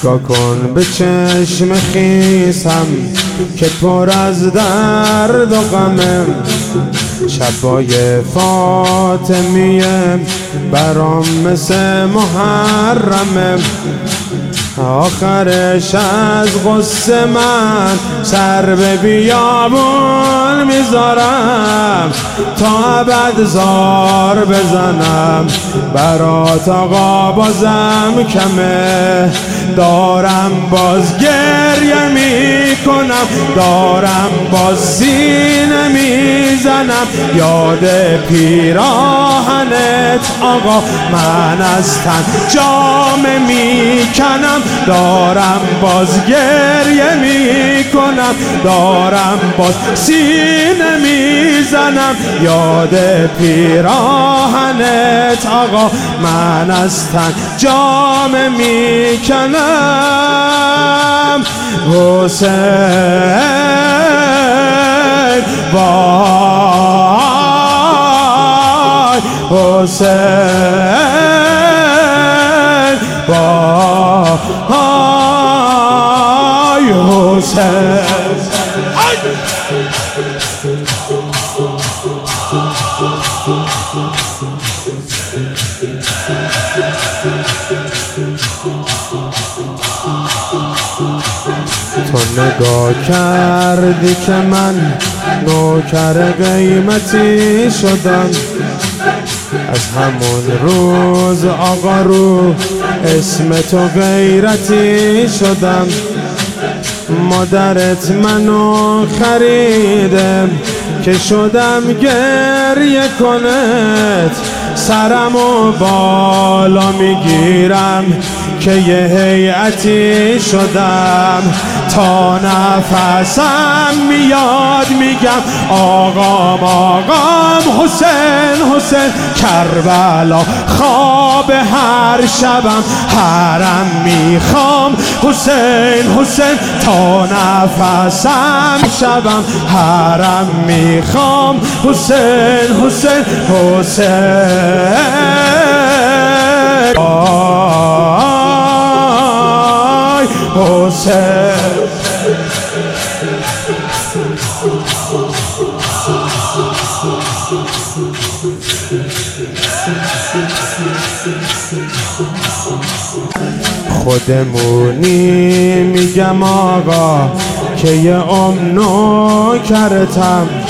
نگاه کن به چشم خیسم که پر از درد و غمه، شبای فاطمیه برام مثل محرمه، آخرش از غصه من سر به بیابون میذارم تا ابد زار بزنم برات آقا بازم کمه، دارم باز گریه میکنم، دارم باز سینه میزنم، یاد پیراهنت آقا من از تن جامه میکنم، دارم باز گریه میکنم، دارم باز سینه میزنم، یاد پیراهنت آقا من از تن جامه میکنم. حسین وای حسین وای حسین تو نگاه کردی که من نوکر قیمتی شدم، از همون روز آقا رو اسم تو غیرتی شدم، مادرت منو خریده که شدم گریه کنت، سرمو بالا میگیرم که یه هیئتی شدم، تا نفسم میاد میگم آقام آقام حسین حسین، کربلا خواب هر شبم حرم میخوام حسین حسین، تا نفسم شبم حرم میخوام حسین حسین حسین آی حسین. خودمونی میگم آقا که یه نوکرتم،